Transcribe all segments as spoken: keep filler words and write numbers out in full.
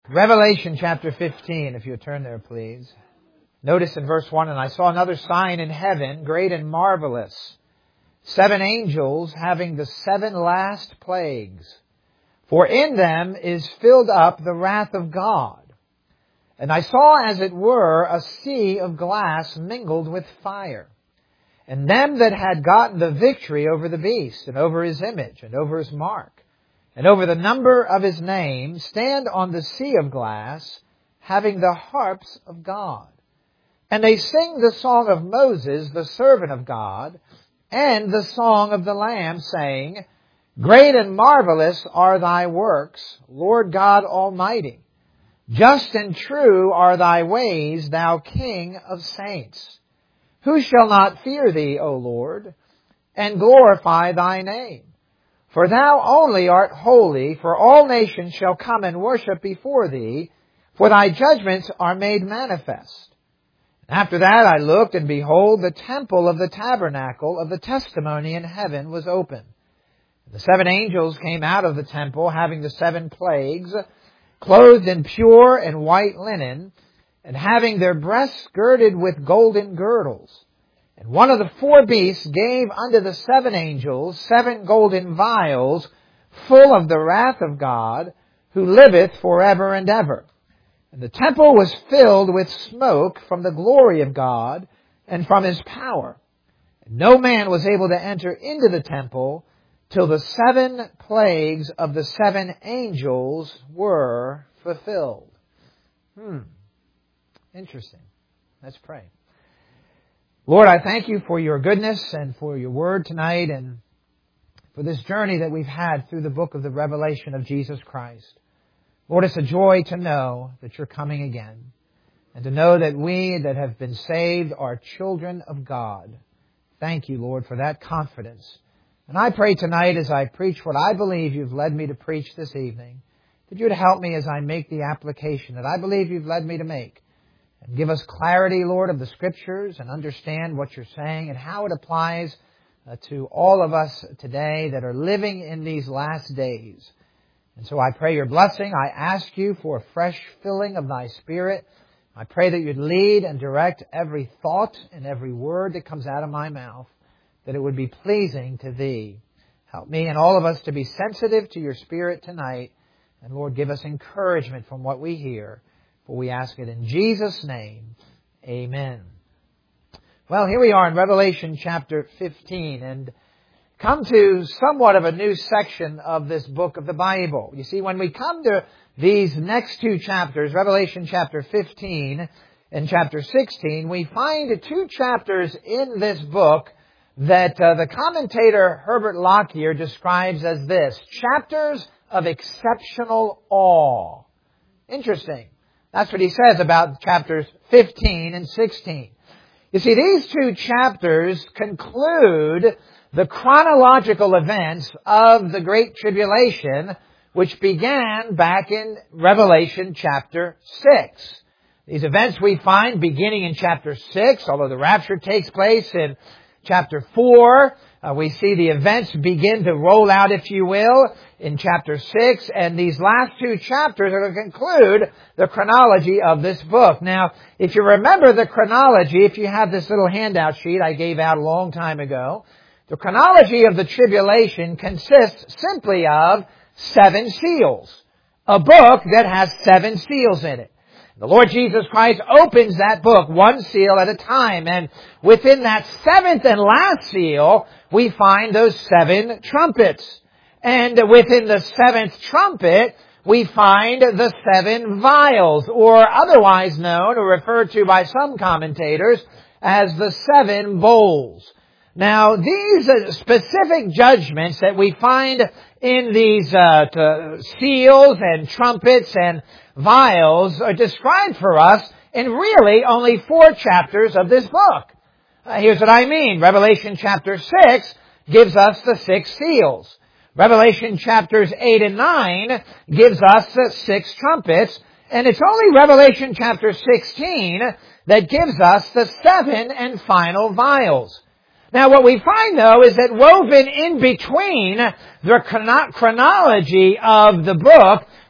Revelation chapter fifteen, if you turn there, please. Notice in verse one, "And I saw another sign in heaven, great and marvelous, seven angels having the seven last plagues. For in them is filled up the wrath of God. And I saw, as it were, a sea of glass mingled with fire. And them that had gotten the victory over the beast, and over his image, and over his mark, and over the number of his name, stand on the sea of glass, having the harps of God. And they sing the song of Moses, the servant of God, and the song of the Lamb, saying, Great and marvelous are thy works, Lord God Almighty. Just and true are thy ways, thou King of saints. Who shall not fear thee, O Lord, and glorify thy name? For thou only art holy, for all nations shall come and worship before thee, for thy judgments are made manifest. After that I looked, and behold, the temple of the tabernacle of the testimony in heaven was open. The seven angels came out of the temple, having the seven plagues, clothed in pure and white linen, and having their breasts girded with golden girdles. And one of the four beasts gave unto the seven angels seven golden vials, full of the wrath of God, who liveth forever and ever. And the temple was filled with smoke from the glory of God and from his power. And no man was able to enter into the temple till the seven plagues of the seven angels were fulfilled." Hmm. Interesting. Let's pray. Lord, I thank you for your goodness and for your word tonight and for this journey that we've had through the book of the Revelation of Jesus Christ. Lord, it's a joy to know that you're coming again and to know that we that have been saved are children of God. Thank you, Lord, for that confidence. And I pray tonight as I preach what I believe you've led me to preach this evening, that you'd help me as I make the application that I believe you've led me to make. And give us clarity, Lord, of the Scriptures and understand what you're saying and how it applies uh, to all of us today that are living in these last days. And so I pray your blessing. I ask you for a fresh filling of thy Spirit. I pray that you'd lead and direct every thought and every word that comes out of my mouth, that it would be pleasing to thee. Help me and all of us to be sensitive to your Spirit tonight. And Lord, give us encouragement from what we hear. For we ask it in Jesus' name. Amen. Well, here we are in Revelation chapter fifteen, and come to somewhat of a new section of this book of the Bible. You see, when we come to these next two chapters, Revelation chapter fifteen and chapter sixteen, we find two chapters in this book that uh, the commentator Herbert Lockyer describes as this: chapters of exceptional awe. Interesting. That's what he says about chapters fifteen and sixteen. You see, these two chapters conclude the chronological events of the Great Tribulation, which began back in Revelation chapter six. These events we find beginning in chapter six, although the rapture takes place in chapter four. Uh, we see the events begin to roll out, if you will, in chapter six, and these last two chapters are going to conclude the chronology of this book. Now, if you remember the chronology, if you have this little handout sheet I gave out a long time ago, the chronology of the tribulation consists simply of seven seals. A book that has seven seals in it. The Lord Jesus Christ opens that book one seal at a time, and within that seventh and last seal, we find those seven trumpets. And within the seventh trumpet, we find the seven vials, or otherwise known or referred to by some commentators as the seven bowls. Now, these specific judgments that we find in these uh, t- seals and trumpets and vials are described for us in really only four chapters of this book. Uh, here's what I mean. Revelation chapter six gives us the six seals. Revelation chapters eight and nine gives us the six trumpets. And it's only Revelation chapter sixteen that gives us the seven and final vials. Now, what we find, though, is that woven in between the chronology of the book,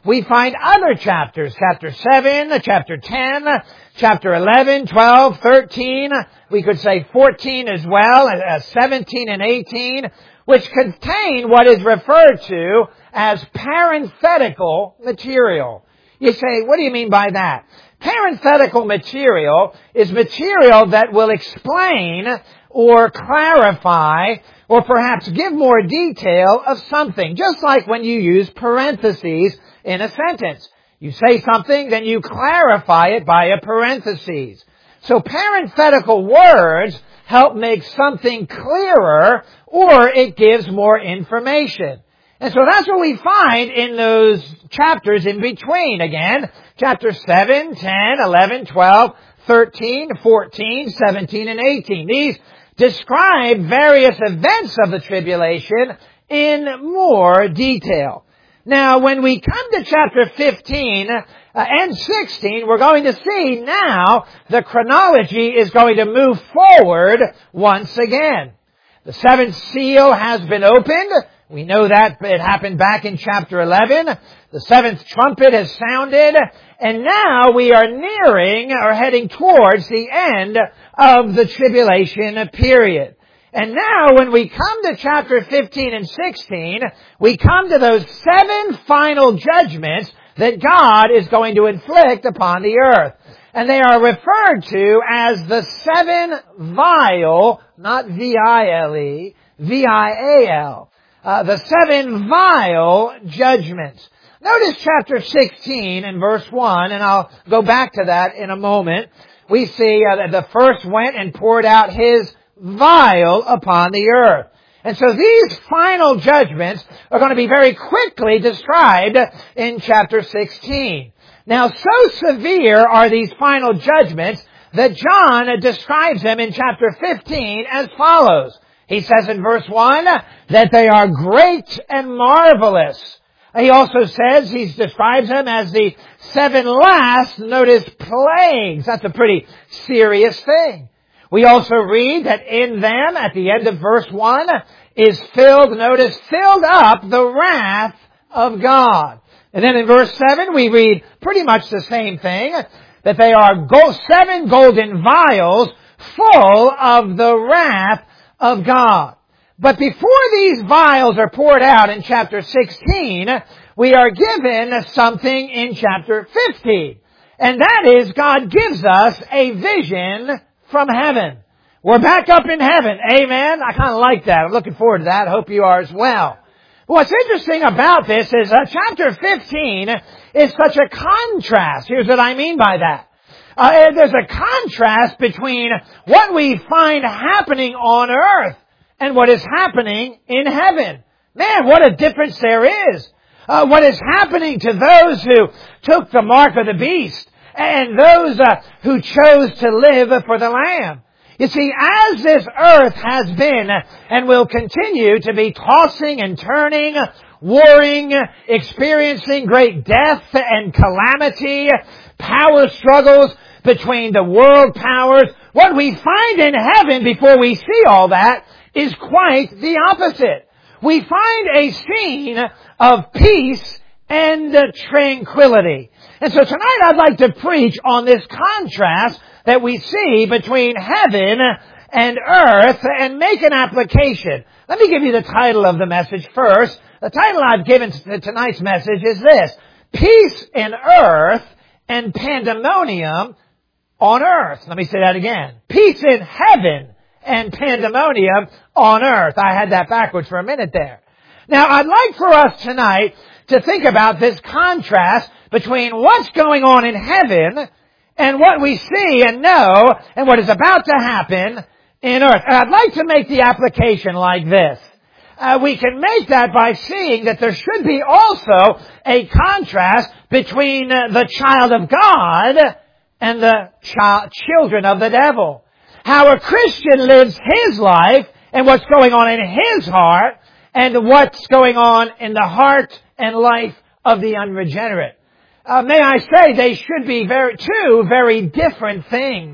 we find other chapters, chapter seven, chapter ten, chapter eleven, twelve, thirteen, we could say fourteen as well, uh, seventeen and eighteen, which contain what is referred to as parenthetical material. You say, what do you mean by that? Parenthetical material is material that will explain or clarify or perhaps give more detail of something. Just like when you use parentheses in a sentence. You say something, then you clarify it by a parentheses. So parenthetical words help make something clearer, or it gives more information. And so that's what we find in those chapters in between. Again, chapters seven, ten, eleven, twelve, thirteen, fourteen, seventeen, and eighteen. These describe various events of the tribulation in more detail. Now, when we come to chapter fifteen uh, and sixteen, we're going to see now the chronology is going to move forward once again. The seventh seal has been opened. We know that it happened back in chapter eleven. The seventh trumpet has sounded. And now we are nearing or heading towards the end of the tribulation period. And now when we come to chapter fifteen and sixteen, we come to those seven final judgments that God is going to inflict upon the earth. And they are referred to as the seven vial, not V I L E, V I A L. Uh, the seven vial judgments. Notice chapter sixteen and verse one, and I'll go back to that in a moment. We see uh, that the first went and poured out his vial upon the earth. And so these final judgments are going to be very quickly described in chapter sixteen. Now, so severe are these final judgments that John describes them in chapter fifteen as follows. He says in verse one that they are great and marvelous. He also says, he describes them as the seven last, notice, plagues. That's a pretty serious thing. We also read that in them, at the end of verse one, is filled, notice, filled up the wrath of God. And then in verse seven, we read pretty much the same thing, that they are gold, seven golden vials full of the wrath of God. But before these vials are poured out in chapter sixteen, we are given something in chapter fifteen. And that is, God gives us a vision from heaven. We're back up in heaven. Amen? I kind of like that. I'm looking forward to that. I hope you are as well. But what's interesting about this is uh, chapter fifteen is such a contrast. Here's what I mean by that. Uh, there's a contrast between what we find happening on earth and what is happening in heaven. Man, what a difference there is. Uh, what is happening to those who took the mark of the beast and those uh, who chose to live for the Lamb. You see, as this earth has been and will continue to be tossing and turning, warring, experiencing great death and calamity, power struggles between the world powers, what we find in heaven before we see all that is quite the opposite. We find a scene of peace and tranquility. And so tonight I'd like to preach on this contrast that we see between heaven and earth and make an application. Let me give you the title of the message first. The title I've given to tonight's message is this: Peace in Earth and Pandemonium on Earth. Let me say that again. Peace in heaven and pandemonium on earth. I had that backwards for a minute there. Now, I'd like for us tonight to think about this contrast between what's going on in heaven and what we see and know and what is about to happen in earth. And I'd like to make the application like this. Uh, we can make that by seeing that there should be also a contrast between uh, the child of God and the child, children of the devil. How a Christian lives his life and what's going on in his heart and what's going on in the heart and life of the unregenerate. Uh, may I say they should be very two very different things.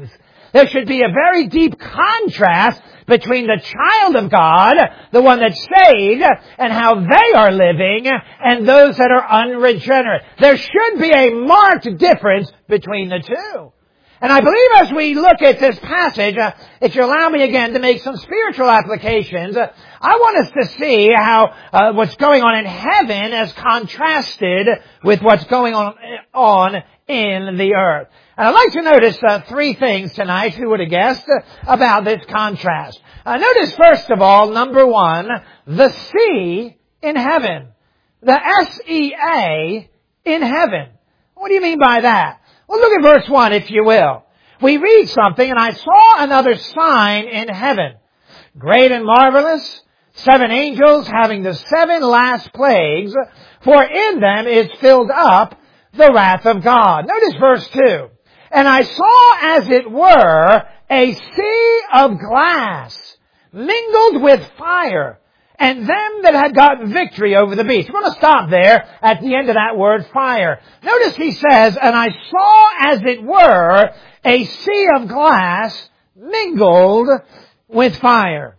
there should be a very deep contrast between the child of God, the one that's saved, and how they are living, and those that are unregenerate. There should be a marked difference between the two. And I believe as we look at this passage, uh, if you allow me again to make some spiritual applications, uh, I want us to see how uh, what's going on in heaven is contrasted with what's going on, on in the earth. And I'd like to notice uh, three things tonight, who would have guessed, uh, about this contrast. Uh, notice first of all, number one, the sea in heaven. The S E A in heaven. What do you mean by that? Well, look at verse one, if you will. We read something, and I saw another sign in heaven, great and marvelous, seven angels having the seven last plagues, for in them is filled up the wrath of God. Notice verse two. And I saw, as it were, a sea of glass, mingled with fire, and them that had gotten victory over the beast. We're going to stop there at the end of that word, fire. Notice he says, and I saw, as it were, a sea of glass mingled with fire.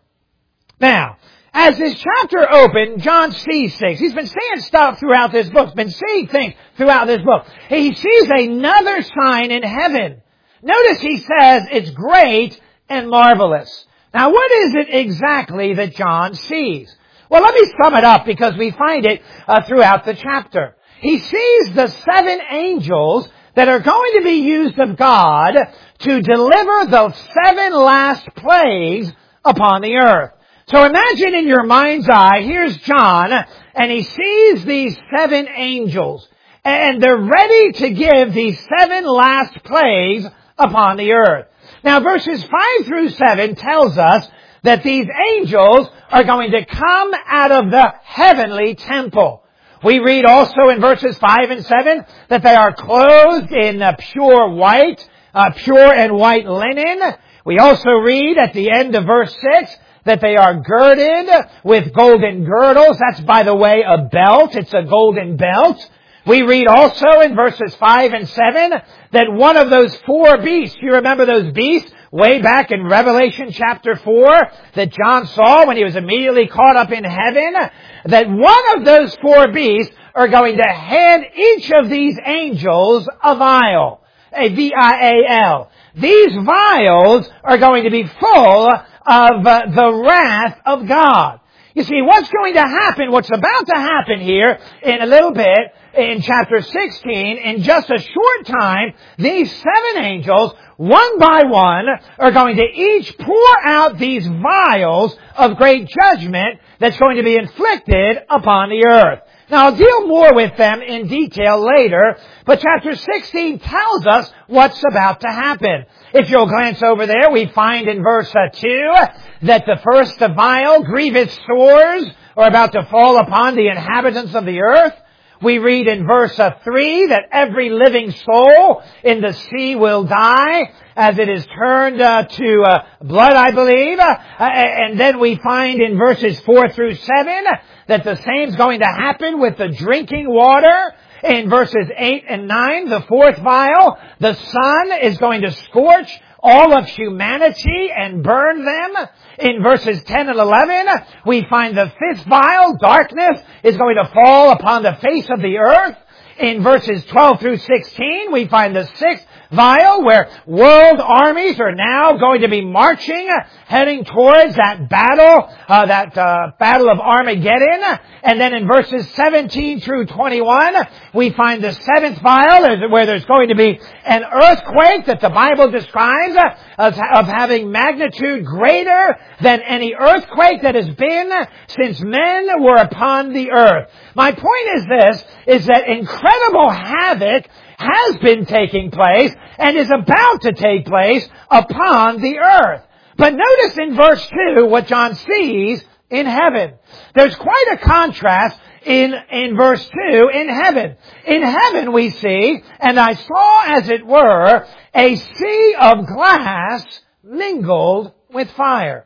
Now, as this chapter opened, John sees things. He's been seeing stuff throughout this book. He's been seeing things throughout this book. He sees another sign in heaven. Notice he says it's great and marvelous. Now, what is it exactly that John sees? Well, let me sum it up because we find it uh, throughout the chapter. He sees the seven angels that are going to be used of God to deliver the seven last plagues upon the earth. So imagine in your mind's eye, here's John, and he sees these seven angels, and they're ready to give these seven last plagues upon the earth. Now, verses five through seven tells us that these angels are going to come out of the heavenly temple. We read also in verses five and seven that they are clothed in uh, pure white, uh, pure and white linen. We also read at the end of verse six that they are girded with golden girdles. That's, by the way, a belt. It's a golden belt. We read also in verses five and seven that one of those four beasts, you remember those beasts way back in Revelation chapter four that John saw when he was immediately caught up in heaven, that one of those four beasts are going to hand each of these angels a vial, a V I A L. These vials are going to be full of uh, the wrath of God. You see, what's going to happen, what's about to happen here in a little bit, in chapter sixteen, in just a short time, these seven angels, one by one, are going to each pour out these vials of great judgment that's going to be inflicted upon the earth. Now, I'll deal more with them in detail later, but chapter sixteen tells us what's about to happen. If you'll glance over there, we find in verse uh, two that the first vial, grievous sores, are about to fall upon the inhabitants of the earth. We read in verse uh, three that every living soul in the sea will die as it is turned uh, to uh, blood, I believe. Uh, and then we find in verses four through seven that the same's going to happen with the drinking water. In verses eight and nine, the fourth vial, the sun is going to scorch all of humanity and burn them. In verses ten and eleven, we find the fifth vial, darkness, is going to fall upon the face of the earth. In verses twelve through sixteen, we find the sixth vial where world armies are now going to be marching, heading towards that battle, uh, that uh, battle of Armageddon. And then in verses seventeen through twenty-one, we find the seventh vial where there's going to be an earthquake that the Bible describes as of having magnitude greater than any earthquake that has been since men were upon the earth. My point is this, is that incredible havoc has been taking place and is about to take place upon the earth. But notice in verse two what John sees in heaven. There's quite a contrast in, in verse two in heaven. In heaven we see, and I saw as it were, a sea of glass mingled with fire.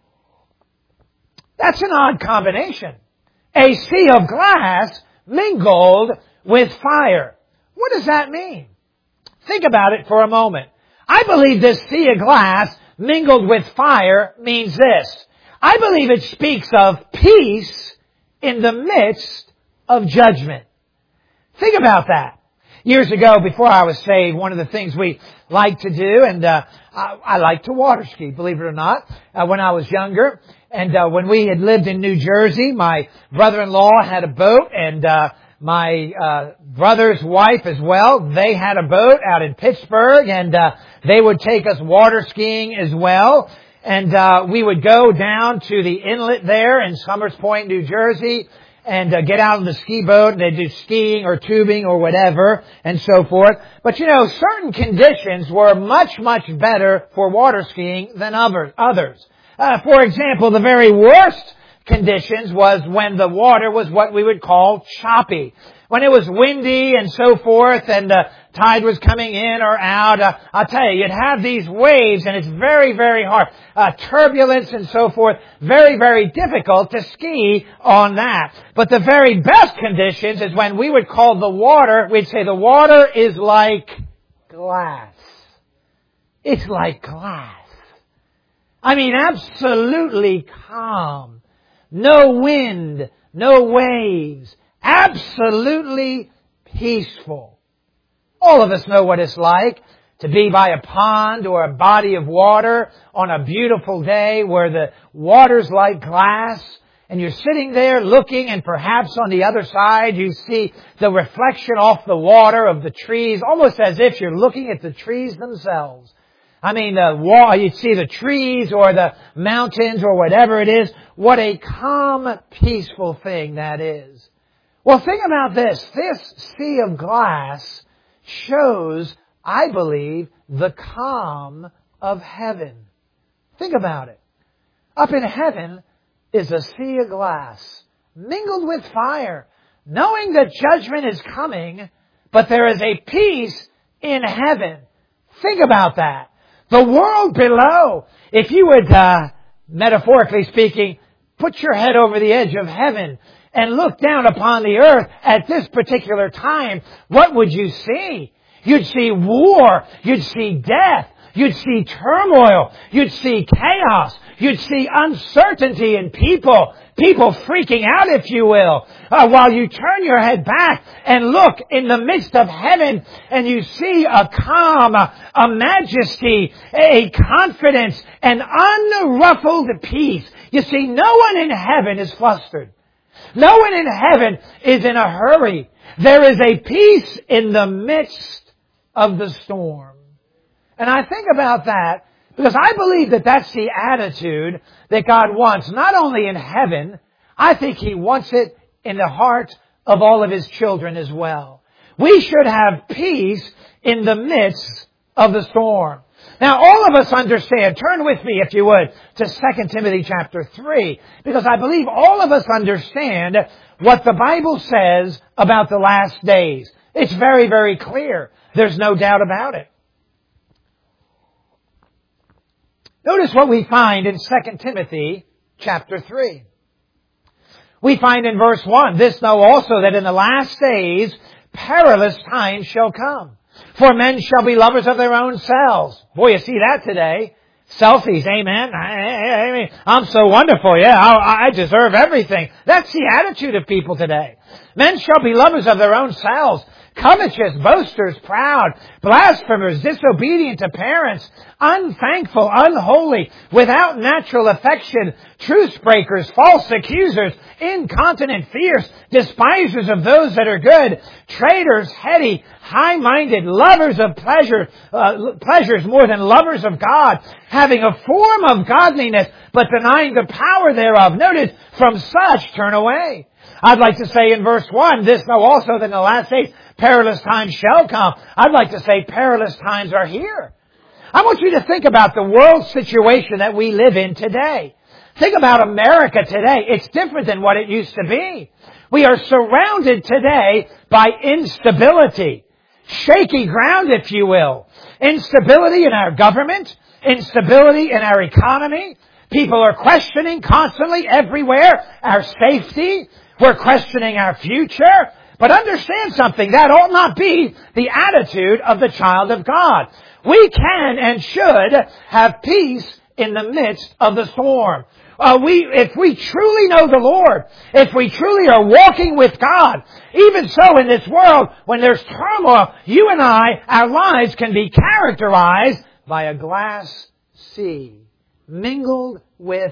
That's an odd combination. A sea of glass mingled with fire. What does that mean? Think about it for a moment. I believe this sea of glass mingled with fire means this. I believe it speaks of peace in the midst of judgment. Think about that. Years ago, before I was saved, one of the things we liked to do, and uh, I, I liked to water ski, believe it or not, uh, when I was younger. And uh, when we had lived in New Jersey, my brother-in-law had a boat, and uh, my uh, brother's wife as well, they had a boat out in Pittsburgh, and uh, they would take us water skiing as well. And uh, we would go down to the inlet there in Summers Point, New Jersey, and uh, get out on the ski boat, and they'd do skiing or tubing or whatever, and so forth. But you know, certain conditions were much, much better for water skiing than others. Uh, for example, the very worst conditions was when the water was what we would call choppy. When it was windy and so forth, and the tide was coming in or out, uh, I'll tell you, you'd have these waves, and it's very, very hard. Uh, turbulence and so forth, very, very difficult to ski on that. But the very best conditions is when we would call the water, we'd say the water is like glass. It's like glass. I mean, absolutely calm. No wind, no waves. Absolutely peaceful. All of us know what it's like to be by a pond or a body of water on a beautiful day where the water's like glass, and you're sitting there looking, and perhaps on the other side you see the reflection off the water of the trees, almost as if you're looking at the trees themselves. I mean, the wall, you'd see the trees or the mountains or whatever it is. What a calm, peaceful thing that is. Well, think about this. This sea of glass shows, I believe, the calm of heaven. Think about it. Up in heaven is a sea of glass, mingled with fire, knowing that judgment is coming, but there is a peace in heaven. Think about that. The world below, if you would, uh, metaphorically speaking, put your head over the edge of heaven and look down upon the earth at this particular time, what would you see? You'd see war. You'd see death. You'd see turmoil. You'd see chaos. You'd see uncertainty in people. People freaking out, if you will. Uh, while you turn your head back and look in the midst of heaven, and you see a calm, a, a majesty, a confidence, an unruffled peace. You see, no one in heaven is flustered. No one in heaven is in a hurry. There is a peace in the midst of the storm. And I think about that because I believe that that's the attitude that God wants, not only in heaven, I think He wants it in the heart of all of His children as well. We should have peace in the midst of the storm. Now, all of us understand, turn with me, if you would, to Second Timothy chapter three, because I believe all of us understand what the Bible says about the last days. It's very, very clear. There's no doubt about it. Notice what we find in Second Timothy chapter three. We find in verse one, "This know also that in the last days perilous times shall come. For men shall be lovers of their own selves." Boy, you see that today. Selfies, amen. I, I mean, I'm so wonderful. Yeah, I, I deserve everything. That's the attitude of people today. Men shall be lovers of their own selves, covetous, boasters, proud, blasphemers, disobedient to parents, unthankful, unholy, without natural affection, truce breakers, false accusers, incontinent, fierce, despisers of those that are good, traitors, heady, high-minded, lovers of pleasure, uh, pleasures more than lovers of God, having a form of godliness, but denying the power thereof. Notice, from such turn away. I'd like to say in verse one, "This know also that in the last days perilous times shall come." I'd like to say perilous times are here. I want you to think about the world situation that we live in today. Think about America today. It's different than what it used to be. We are surrounded today by instability. Shaky ground, if you will. Instability in our government. Instability in our economy. People are questioning constantly everywhere our safety. We're questioning our future. But understand something, that ought not be the attitude of the child of God. We can and should have peace in the midst of the storm. Uh, we, if we truly know the Lord, if we truly are walking with God, even so in this world, when there's turmoil, you and I, our lives can be characterized by a glass sea, mingled with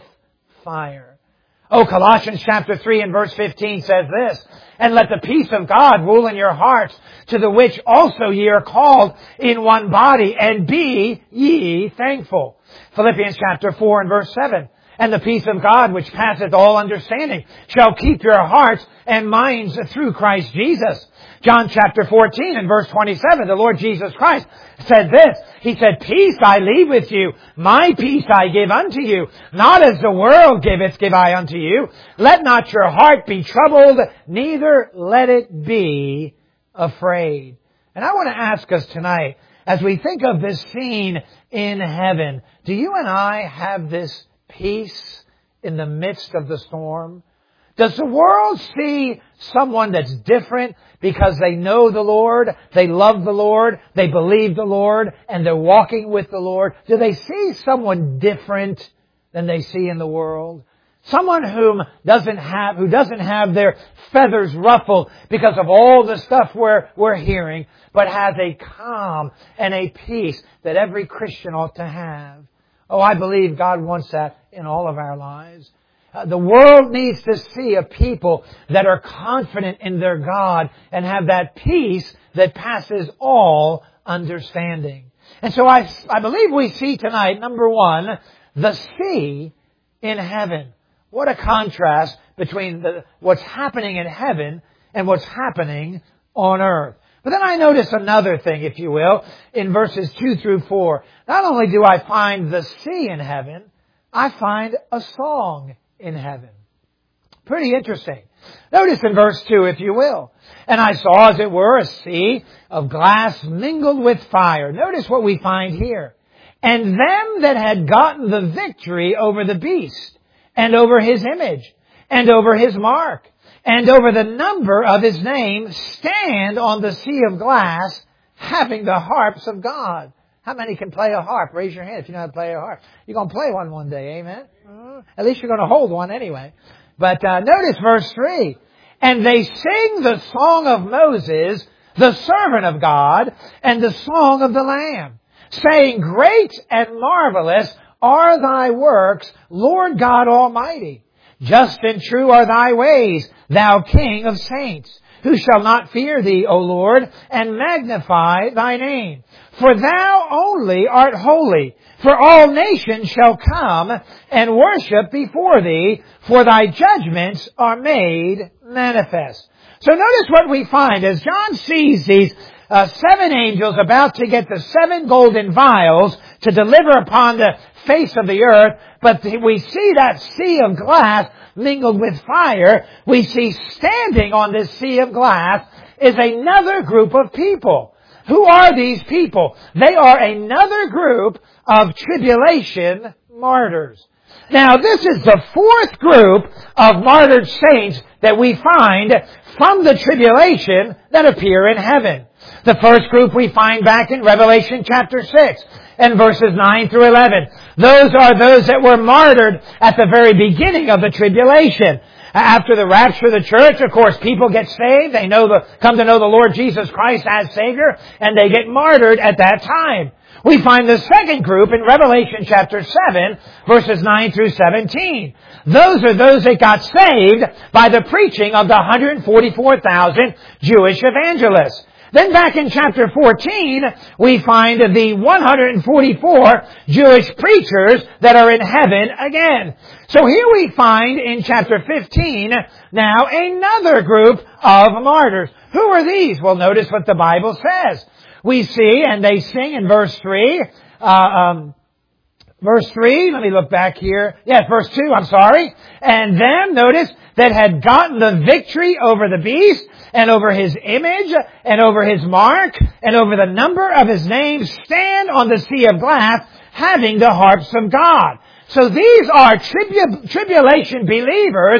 fire. Oh, Colossians chapter three and verse fifteen says this, "And let the peace of God rule in your hearts, to the which also ye are called in one body, and be ye thankful." Philippians chapter four and verse seven, "And the peace of God, which passeth all understanding, shall keep your hearts and minds through Christ Jesus." John chapter fourteen and verse twenty-seven, the Lord Jesus Christ said this. He said, "Peace I leave with you, my peace I give unto you. Not as the world giveth, give I unto you. Let not your heart be troubled, neither let it be afraid." And I want to ask us tonight, as we think of this scene in heaven, do you and I have this peace in the midst of the storm? Does the world see someone that's different because they know the Lord, they love the Lord, they believe the Lord, and they're walking with the Lord? Do they see someone different than they see in the world? Someone whom doesn't have, who doesn't have their feathers ruffled because of all the stuff we're, we're hearing, but has a calm and a peace that every Christian ought to have. Oh, I believe God wants that in all of our lives. Uh, the world needs to see a people that are confident in their God and have that peace that passes all understanding. And so I, I believe we see tonight, number one, the sea in heaven. What a contrast between the, what's happening in heaven and what's happening on earth. But then I notice another thing, if you will, in verses two through four. Not only do I find the sea in heaven, I find a song in heaven. Pretty interesting. Notice in verse two, if you will. "And I saw, as it were, a sea of glass mingled with fire." Notice what we find here. "And them that had gotten the victory over the beast, and over his image, and over his mark, and over the number of his name, stand on the sea of glass, having the harps of God." How many can play a harp? Raise your hand if you know how to play a harp. You're going to play one one day, amen? Uh, at least you're going to hold one anyway. But uh, notice verse three. "And they sing the song of Moses, the servant of God, and the song of the Lamb, saying, Great and marvelous are thy works, Lord God Almighty. Just and true are thy ways, thou King of saints. Who shall not fear thee, O Lord, and magnify thy name? For thou only art holy. For all nations shall come and worship before thee, for thy judgments are made manifest." So notice what we find as John sees these uh, seven angels about to get the seven golden vials to deliver upon the face of the earth, but we see that sea of glass mingled with fire. We see standing on this sea of glass is another group of people. Who are these people? They are another group of tribulation martyrs. Now, this is the fourth group of martyred saints that we find from the tribulation that appear in heaven. The first group we find back in Revelation chapter six and verses nine through eleven. Those are those that were martyred at the very beginning of the tribulation. After the rapture of the church, of course, people get saved. They know the, come to know the Lord Jesus Christ as Savior, and they get martyred at that time. We find the second group in Revelation chapter seven, verses nine through seventeen. Those are those that got saved by the preaching of the one hundred forty-four thousand Jewish evangelists. Then back in chapter fourteen, we find the one hundred forty-four Jewish preachers that are in heaven again. So here we find in chapter fifteen now another group of martyrs. Who are these? Well, notice what the Bible says. We see, and they sing in verse three, uh, um, verse three, let me look back here. Yes, verse two, I'm sorry. And them, notice, that had gotten the victory over the beast, and over his image, and over his mark, and over the number of his name, stand on the sea of glass, having the harps of God. So these are tribu- tribulation believers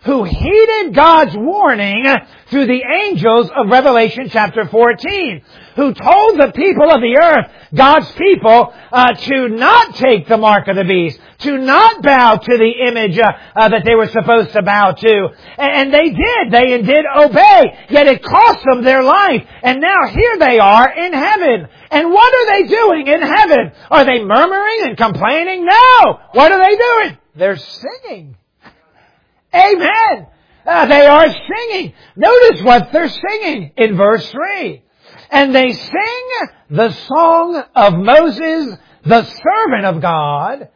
who heeded God's warning through the angels of Revelation chapter fourteen, who told the people of the earth, God's people, uh, to not take the mark of the beast, to not bow to the image uh, uh, that they were supposed to bow to. And they did. They did obey. Yet it cost them their life. And now here they are in heaven. And what are they doing in heaven? Are they murmuring and complaining? No! What are they doing? They're singing. Amen! Uh, they are singing. Notice what they're singing in verse three. And they sing the song of Moses, the servant of God,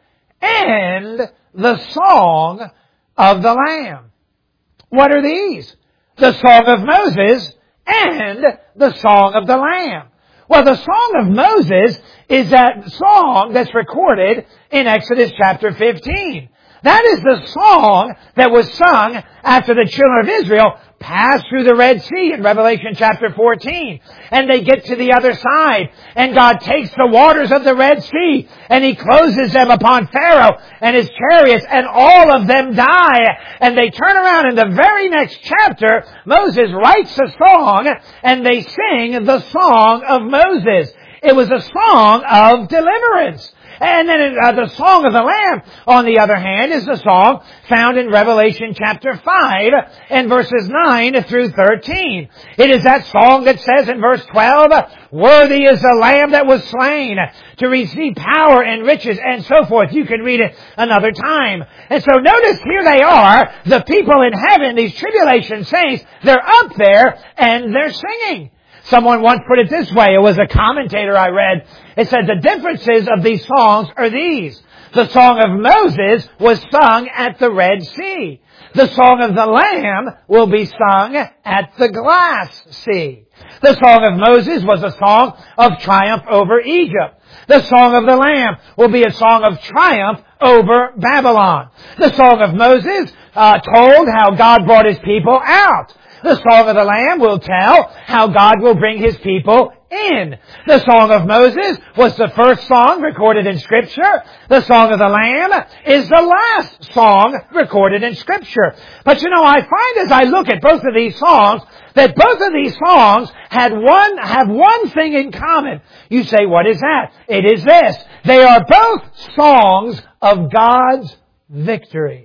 and the song of the Lamb. What are these? The song of Moses and the song of the Lamb. Well, the song of Moses is that song that's recorded in Exodus chapter fifteen. That is the song that was sung after the children of Israel passed through the Red Sea in Revelation chapter fourteen. And they get to the other side. And God takes the waters of the Red Sea and He closes them upon Pharaoh and his chariots, and all of them die. And they turn around in the very next chapter. Moses writes a song and they sing the song of Moses. It was a song of deliverance. And then uh, the Song of the Lamb, on the other hand, is the song found in Revelation chapter five and verses nine through thirteen. It is that song that says in verse twelve, "Worthy is the Lamb that was slain to receive power and riches," and so forth. You can read it another time. And so notice here they are, the people in heaven, these tribulation saints, they're up there and they're singing. Someone once put it this way. It was a commentator I read. It said the differences of these songs are these. The song of Moses was sung at the Red Sea. The song of the Lamb will be sung at the Glass Sea. The song of Moses was a song of triumph over Egypt. The song of the Lamb will be a song of triumph over Babylon. The song of Moses uh, told how God brought His people out. The Song of the Lamb will tell how God will bring His people in. The Song of Moses was the first song recorded in Scripture. The Song of the Lamb is the last song recorded in Scripture. But you know, I find as I look at both of these songs, that both of these songs had one, have one thing in common. You say, what is that? It is this. They are both songs of God's victory.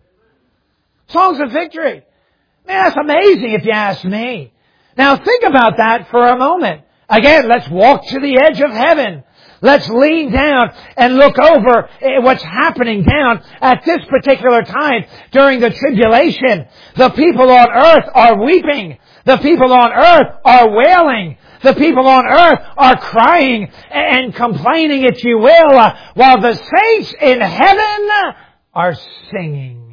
Songs of victory. Man, that's amazing if you ask me. Now think about that for a moment. Again, let's walk to the edge of heaven. Let's lean down and look over what's happening down at this particular time during the tribulation. The people on earth are weeping. The people on earth are wailing. The people on earth are crying and complaining, if you will, while the saints in heaven are singing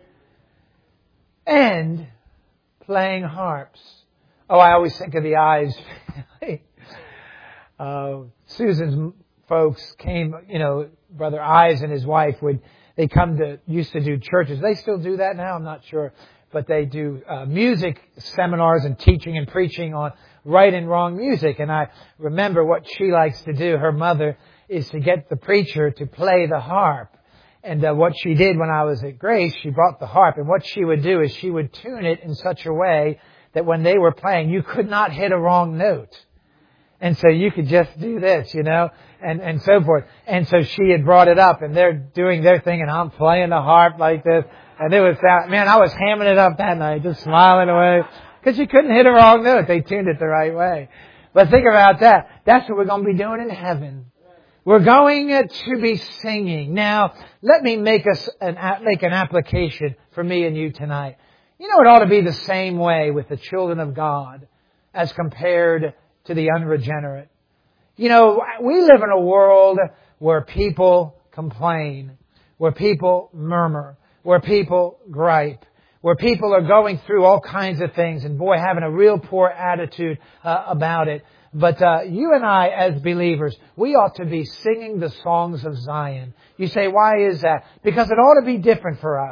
and playing harps. Oh, I always think of the Ives family. uh, Susan's folks came, you know, Brother Ives and his wife would, they come to, used to do churches. They still do that now, I'm not sure. But they do uh, music seminars and teaching and preaching on right and wrong music. And I remember what she likes to do, her mother, is to get the preacher to play the harp. And uh, what she did when I was at Grace, she brought the harp. And what she would do is she would tune it in such a way that when they were playing, you could not hit a wrong note. And so you could just do this, you know, and, and so forth. And so she had brought it up, and they're doing their thing, and I'm playing the harp like this. And it was, man, I was hamming it up that night, just smiling away. Because you couldn't hit a wrong note. They tuned it the right way. But think about that. That's what we're going to be doing in heaven. We're going to be singing. Now, let me make us an, make an application for me and you tonight. You know, it ought to be the same way with the children of God as compared to the unregenerate. You know, we live in a world where people complain, where people murmur, where people gripe, where people are going through all kinds of things and, boy, having a real poor attitude uh, about it. But uh, you and I, as believers, we ought to be singing the songs of Zion. You say, why is that? Because it ought to be different for us.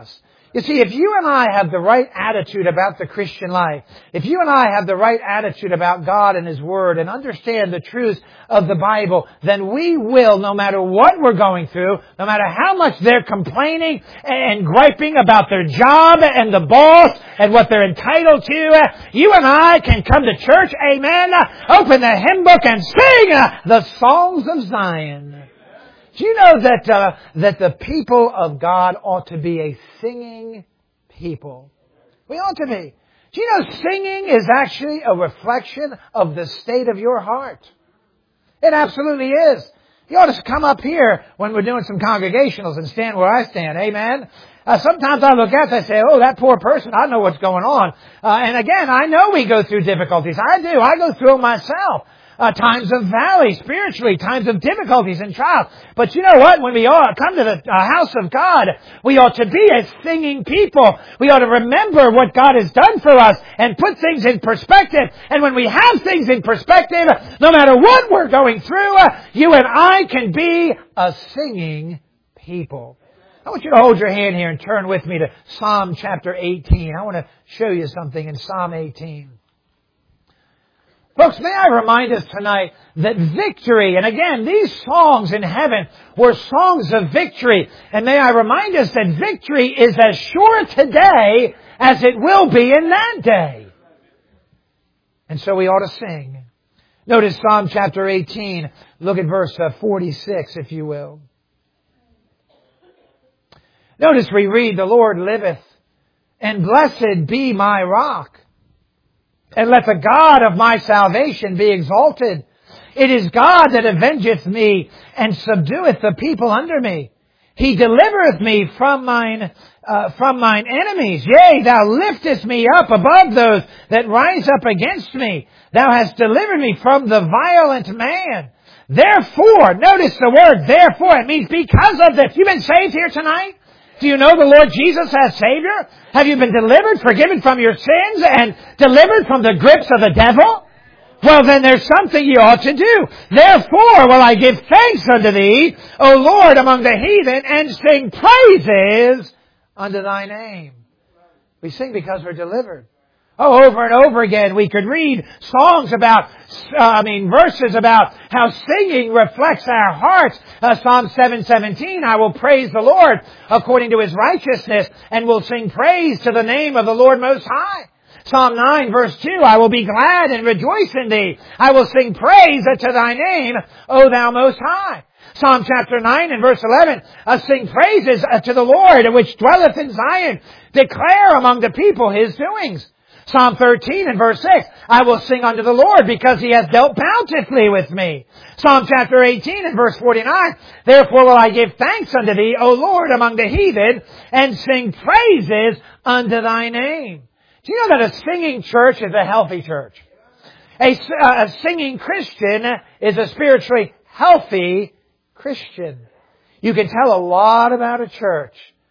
You see, if you and I have the right attitude about the Christian life, if you and I have the right attitude about God and His Word and understand the truths of the Bible, then we will, no matter what we're going through, no matter how much they're complaining and griping about their job and the boss and what they're entitled to, you and I can come to church, amen, open the hymn book and sing the songs of Zion. Do you know that uh, that the people of God ought to be a singing people? We ought to be. Do you know singing is actually a reflection of the state of your heart? It absolutely is. You ought to come up here when we're doing some congregationals and stand where I stand. Amen. Uh, sometimes I look at it and I say, oh, that poor person, I know what's going on. Uh, and again, I know we go through difficulties. I do. I go through them myself. Uh, times of valley, spiritually, times of difficulties and trials. But you know what? When we all come to the uh, house of God, we ought to be a singing people. We ought to remember what God has done for us and put things in perspective. And when we have things in perspective, no matter what we're going through, uh, you and I can be a singing people. I want you to hold your hand here and turn with me to Psalm chapter eighteen. I want to show you something in Psalm eighteen. Folks, may I remind us tonight that victory, and again, these songs in heaven were songs of victory. And may I remind us that victory is as sure today as it will be in that day. And so we ought to sing. Notice Psalm chapter eighteen. Look at verse forty-six, if you will. Notice we read, the Lord liveth, and blessed be my rock. And let the God of my salvation be exalted. It is God that avengeth me and subdueth the people under me. He delivereth me from mine, uh, from mine enemies. Yea, thou liftest me up above those that rise up against me. Thou hast delivered me from the violent man. Therefore, notice the word therefore. It means because of this. You've been saved here tonight? Do you know the Lord Jesus as Savior? Have you been delivered, forgiven from your sins, and delivered from the grips of the devil? Well, then there's something you ought to do. Therefore will I give thanks unto Thee, O Lord, among the heathen, and sing praises unto Thy name. We sing because we're delivered. Oh, over and over again we could read songs about, uh, I mean, verses about how singing reflects our hearts. Uh, Psalm seven seventeen, I will praise the Lord according to His righteousness, and will sing praise to the name of the Lord Most High. Psalm nine verse two, I will be glad and rejoice in Thee. I will sing praise unto Thy name, O Thou Most High. Psalm chapter nine and verse eleven, uh, sing praises to the Lord which dwelleth in Zion. Declare among the people His doings. Psalm thirteen and verse six, I will sing unto the Lord because He has dealt bountifully with me. Psalm chapter eighteen and verse forty-nine, therefore will I give thanks unto Thee, O Lord, among the heathen, and sing praises unto Thy name. Do you know that a singing church is a healthy church? A, a singing Christian is a spiritually healthy Christian. You can tell a lot about a church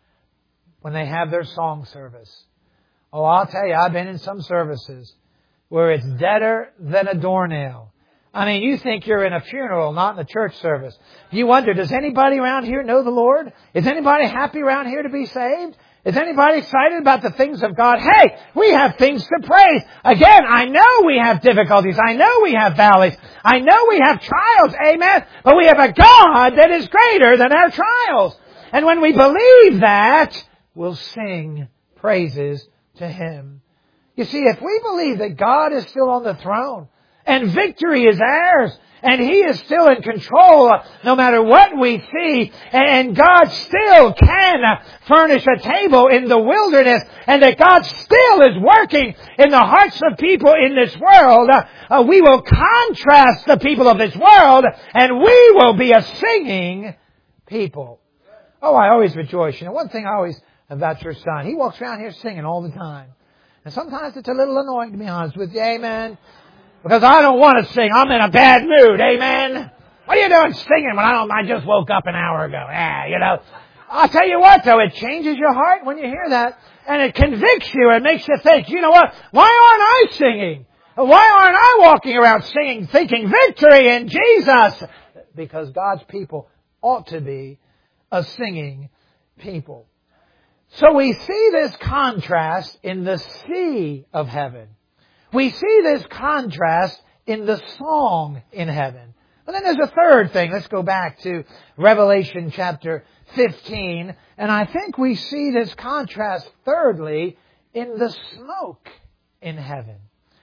when they have their song service. Oh, I'll tell you, I've been in some services where it's deader than a doornail. I mean, you think you're in a funeral, not in a church service. You wonder, does anybody around here know the Lord? Is anybody happy around here to be saved? Is anybody excited about the things of God? Hey, we have things to praise. Again, I know we have difficulties. I know we have valleys. I know we have trials. Amen. But we have a God that is greater than our trials. And when we believe that, we'll sing praises to Him. You see, if we believe that God is still on the throne and victory is ours and He is still in control no matter what we see, and God still can furnish a table in the wilderness, and that God still is working in the hearts of people in this world, uh, we will contrast the people of this world and we will be a singing people. Oh, I always rejoice. You know, one thing I always about your son. He walks around here singing all the time. And sometimes it's a little annoying, to be honest with you. Amen. Because I don't want to sing. I'm in a bad mood. Amen. What are you doing singing when I don't, I just woke up an hour ago? Yeah, you know. I'll tell you what, though. It changes your heart when you hear that. And it convicts you and makes you think, you know what? Why aren't I singing? Why aren't I walking around singing, thinking victory in Jesus? Because God's people ought to be a singing people. So we see this contrast in the sea of heaven. We see this contrast in the song in heaven. But then there's a third thing. Let's go back to Revelation chapter fifteen. And I think we see this contrast thirdly in the smoke in heaven.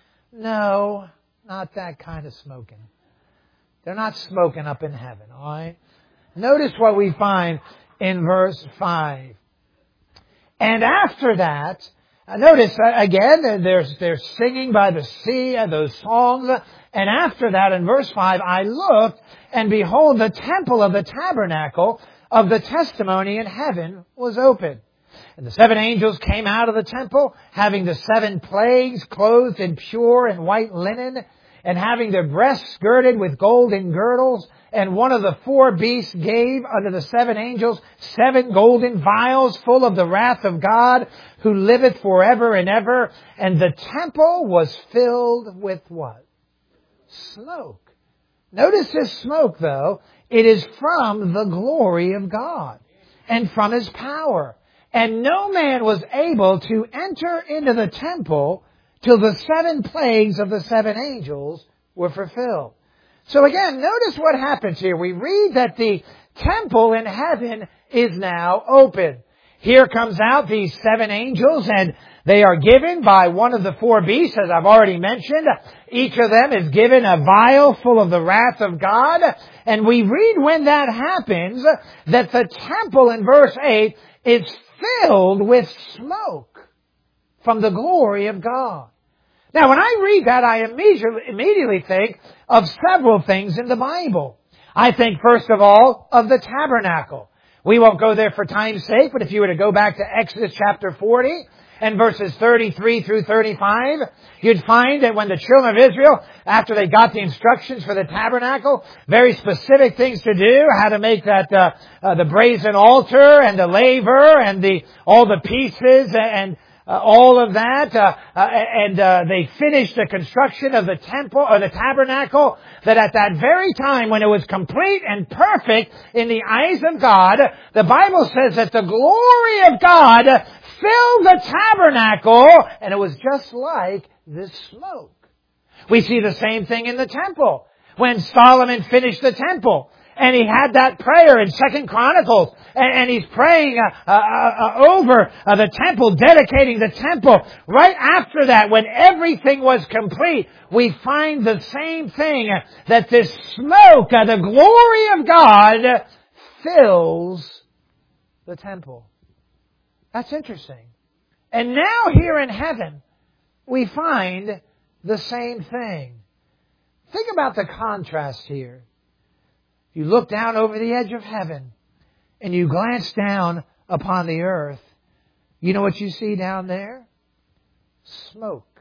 No, not that kind of smoking. They're not smoking up in heaven, all right? Notice what we find in verse five. And after that, uh, notice uh, again, there's, they're singing by the sea, uh, those songs. And after that, in verse five, I looked, and behold, the temple of the tabernacle of the testimony in heaven was open. And the seven angels came out of the temple, having the seven plagues, clothed in pure and white linen, and having their breasts girded with golden girdles. And one of the four beasts gave unto the seven angels seven golden vials full of the wrath of God, who liveth forever and ever. And the temple was filled with what? Smoke. Notice this smoke, though. It is from the glory of God and from His power. And no man was able to enter into the temple till the seven plagues of the seven angels were fulfilled. So again, notice what happens here. We read that the temple in heaven is now open. Here comes out these seven angels, and they are given by one of the four beasts, as I've already mentioned. Each of them is given a vial full of the wrath of God. And we read when that happens that the temple in verse eight is filled with smoke from the glory of God. Now, when I read that, I immediately, immediately think of several things in the Bible. I think, first of all, of the tabernacle. We won't go there for time's sake, but if you were to go back to Exodus chapter forty and verses thirty-three through thirty-five, you'd find that when the children of Israel, after they got the instructions for the tabernacle, very specific things to do, how to make that uh, uh, the brazen altar and the laver and the all the pieces and Uh, all of that, uh, uh, and uh, they finished the construction of the temple or the tabernacle, that at that very time when it was complete and perfect in the eyes of God, the Bible says that the glory of God filled the tabernacle, and it was just like this smoke. We see the same thing in the temple. When Solomon finished the temple, and he had that prayer in Second Chronicles, and, and he's praying uh, uh, uh, over uh, the temple, dedicating the temple. Right after that, when everything was complete, we find the same thing, uh, that this smoke, uh, the glory of God, fills the temple. That's interesting. And now here in heaven, we find the same thing. Think about the contrast here. You look down over the edge of heaven and you glance down upon the earth. You know what you see down there? Smoke.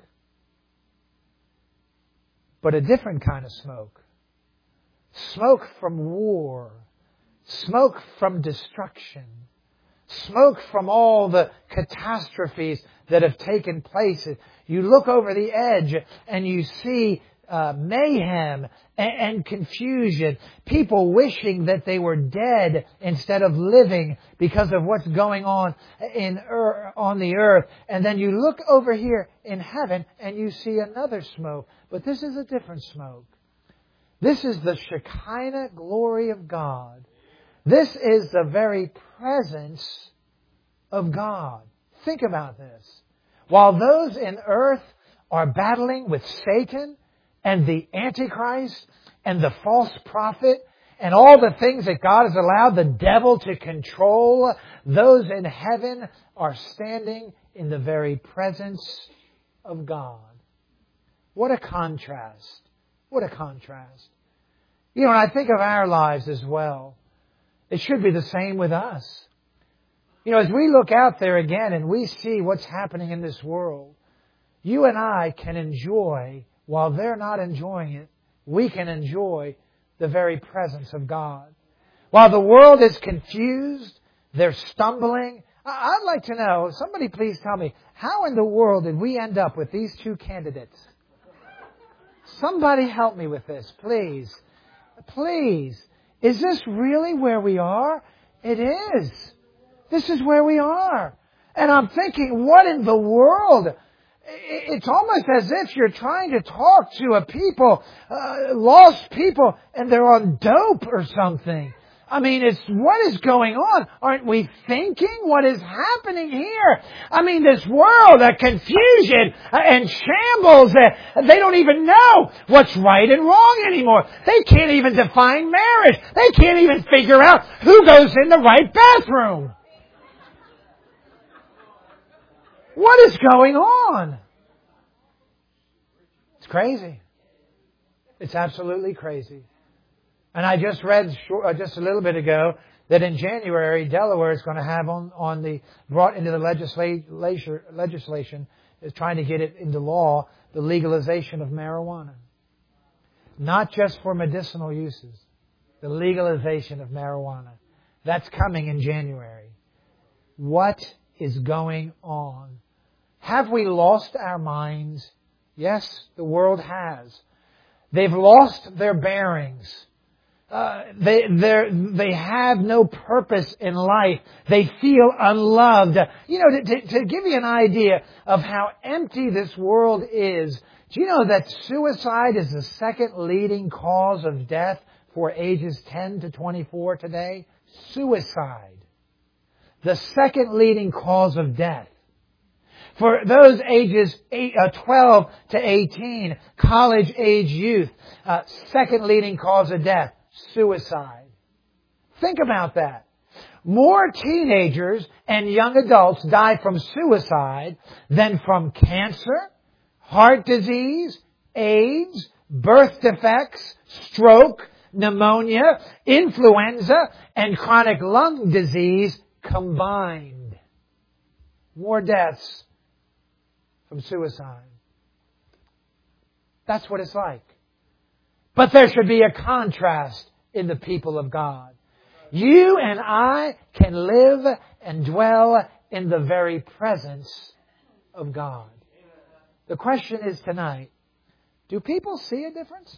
But a different kind of smoke. Smoke from war. Smoke from destruction. Smoke from all the catastrophes that have taken place. You look over the edge and you see Uh, mayhem and, and confusion. People wishing that they were dead instead of living because of what's going on in er, on the earth. And then you look over here in heaven and you see another smoke. But this is a different smoke. This is the Shekinah glory of God. This is the very presence of God. Think about this. While those in earth are battling with Satan and the Antichrist and the false prophet and all the things that God has allowed the devil to control, those in heaven are standing in the very presence of God. What a contrast. What a contrast. You know, when I think of our lives as well, it should be the same with us. You know, as we look out there again and we see what's happening in this world, you and I can enjoy, while they're not enjoying it, we can enjoy the very presence of God. While the world is confused, they're stumbling. I'd like to know, somebody please tell me, how in the world did we end up with these two candidates? Somebody help me with this, please. Please. Is this really where we are? It is. This is where we are. And I'm thinking, what in the world? It's almost as if you're trying to talk to a people, uh, lost people, and they're on dope or something. I mean, it's, what is going on? Aren't we thinking what is happening here? I mean, this world, a confusion and shambles. They don't even know what's right and wrong anymore. They can't even define marriage. They can't even figure out who goes in the right bathroom. What is going on? It's crazy. It's absolutely crazy. And I just read short, uh, just a little bit ago that in January, Delaware is going to have on, on the, brought into the legislation, legislation, is trying to get it into law, the legalization of marijuana. Not just for medicinal uses. The legalization of marijuana. That's coming in January. What is going on? Have we lost our minds? Yes, the world has. They've lost their bearings. Uh, they they have no purpose in life. They feel unloved. You know, to, to, to give you an idea of how empty this world is, do you know that suicide is the second leading cause of death for ages ten to twenty-four today? Suicide. The second leading cause of death. For those ages eight, uh, twelve to eighteen, college age youth, uh, second leading cause of death, suicide. Think about that. More teenagers and young adults die from suicide than from cancer, heart disease, AIDS, birth defects, stroke, pneumonia, influenza, and chronic lung disease combined. More deaths from suicide. That's what it's like. But there should be a contrast in the people of God. You and I can live and dwell in the very presence of God. The question is tonight, do people see a difference?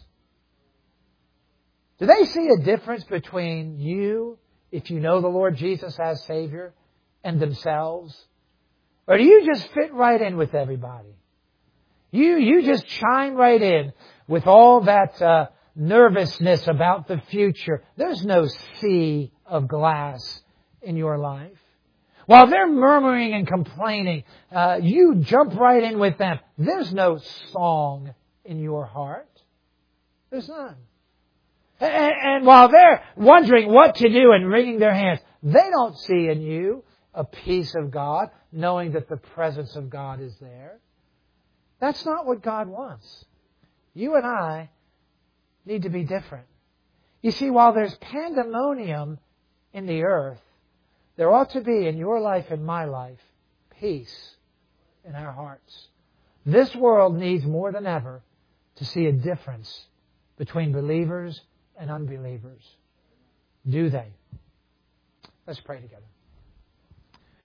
Do they see a difference between you, if you know the Lord Jesus as Savior, and themselves? Or do you just fit right in with everybody? You, you just chime right in with all that uh, nervousness about the future. There's no sea of glass in your life. While they're murmuring and complaining, uh, you jump right in with them. There's no song in your heart. There's none. And, and while they're wondering what to do and wringing their hands, they don't see in you a peace of God, knowing that the presence of God is there. That's not what God wants. You and I need to be different. You see, while there's pandemonium in the earth, there ought to be in your life and my life peace in our hearts. This world needs more than ever to see a difference between believers and unbelievers. Do they? Let's pray together.